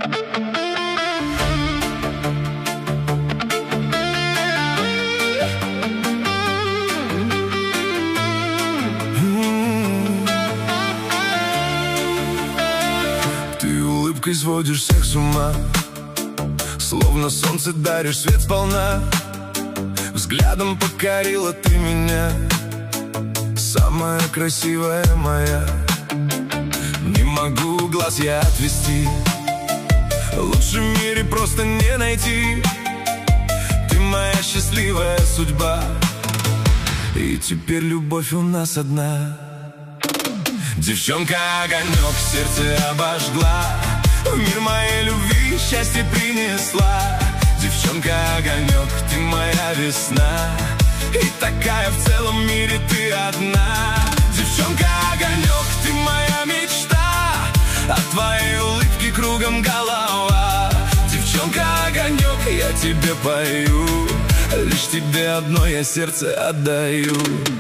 Ты улыбкой сводишь всех с ума, словно солнце даришь свет сполна. Взглядом покорила ты меня, самая красивая моя. Не могу глаз я отвести, лучше в мире просто не найти. Ты моя счастливая судьба, и теперь любовь у нас одна. Девчонка, огонек в сердце обожгла, в мир моей любви счастье принесла. Девчонка, огонек, ты моя весна, и такая в целом мире ты одна. Девчонка, огонек, ты моя мечта, от твоей улыбки кругом голова. Девчонка, огонек, я тебе пою, лишь тебе одно я сердце отдаю.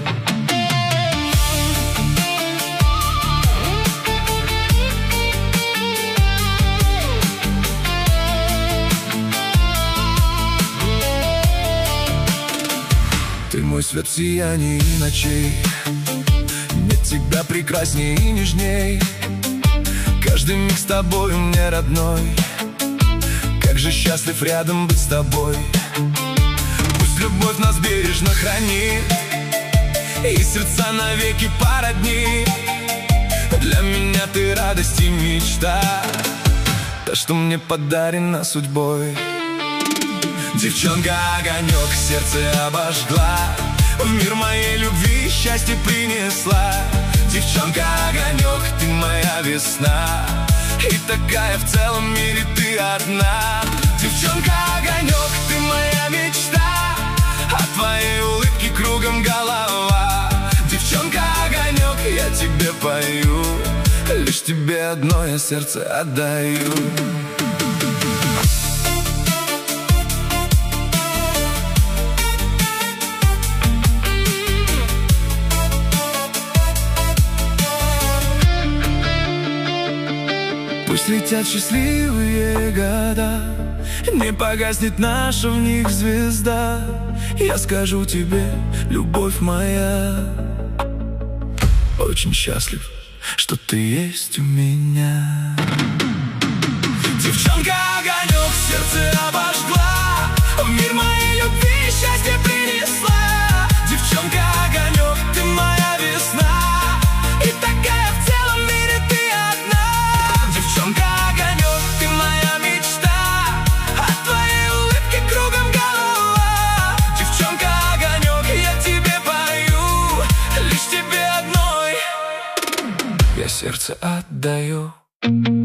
Ты мой свет в сиянии ночей, нет тебя прекрасней и нежней. Каждый миг с тобой мне родной, как же счастлив рядом быть с тобой. Пусть любовь нас бережно хранит, и сердца навеки породнит. Для меня ты радость и мечта, та, что мне подарена судьбой. Девчонка, огонек в сердце обожгла, в мир моей любви счастье принесла. Девчонка, огонек, ты моя весна, и такая в целом мире ты одна. Девчонка, огонек, ты моя мечта, от твоей улыбки кругом голова. Девчонка, огонек, я тебе пою, лишь тебе одно я сердце отдаю. Пусть летят счастливые года, не погаснет наша в них звезда. Я скажу тебе, любовь моя, очень счастлив, что ты есть у меня. Девчонка, огонек в сердце обожгла, в мир моей любви счастье принесла. Девчонка, огонек, ты моя весна, и такая в целом мире ты одна. Девчонка, огонек, ты моя мечта, от твоей улыбки кругом голова. Девчонка, огонек, я тебе пою, лишь тебе одной я сердце отдаю.